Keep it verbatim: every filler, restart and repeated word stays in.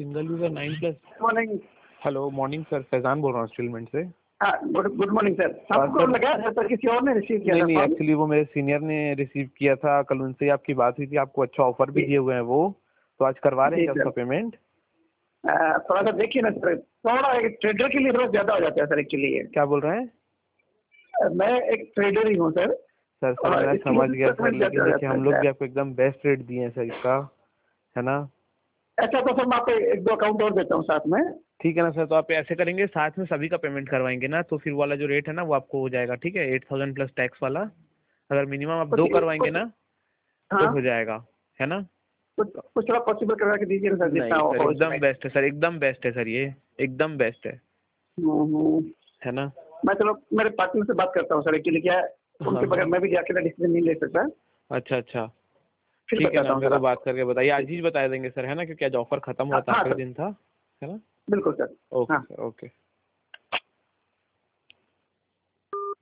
Single user nine plus. Morning. Hello morning sir, Faizan बोल रहा हूँ स्टीलमेंट से। हाँ गुड गुड मॉर्निंग सर। आपको सर लगा है सर किसी और ने रिसीव किया नहीं था नहीं, कॉल? एक्चुअली वो मेरे सीनियर ने रिसीव किया था, कल उनसे ही आपकी बात हुई थी, आपको अच्छा ऑफर भी जी दिए हुए हैं वो, तो आज करवा रहे हैं जी क्या सर। उसका पेमेंट? आ, थोड़ा सा देखिए ना सर, थोड़ा एक ट्रेडर के लिए थोड़ा ज्यादा हो जाता है सर एक्चुअली ये। क्या बोल रहे हैं? आ, मैं एक ट्रेडर ही हूँ सर। सर सर और मैं इसके लिए समझ गया सर, पेमेंट ज्यादा लेकिन हो देखिए जाता है हम लोग सर। भी आपको एकदम बेस्ट रेट दिए हैं सर इसका, है ना? ऐसा तो सर मैं आपको एक दो अकाउंट और देता हूँ साथ में। ठीक है ना सर, तो आप ऐसे करेंगे साथ में सभी का पेमेंट करवाएंगे ना, तो फिर वाला जो रेट है ना वो आपको हो जाएगा, ठीक है, एट थाउजेंड प्लस टैक्स वाला। अगर मिनिमम आप कुछ दो करवाएंगे कुछ ना तो हाँ, हो जाएगा, है ना? कुछ कुछ थोड़ा पॉसिबल करवा के दीजिए ना सर, जितना नहीं सर, हो एकदम इसमें। बेस्ट है सर, एकदम बेस्ट है सर, ये एकदम बेस्ट है हम्म, हम्म। है ना? मैं चलो मेरे पार्टनर से बात करता हूँ सर, एक्चुअली क्या है, हाँ उनके बगैर हाँ। मैं भी जाके डिसीजन नहीं ले सकता। अच्छा अच्छा। फिर ठीक है बताता ना, हूँ मेरे सर को आपको। बात करके बताइए, आज ही बता देंगे सर, है ना, क्योंकि आज ऑफर खत्म हुआ हाँ था, हाँ आखिरी सर, दिन था, है ना? बिल्कुल सर। ओके हाँ। Sir, okay.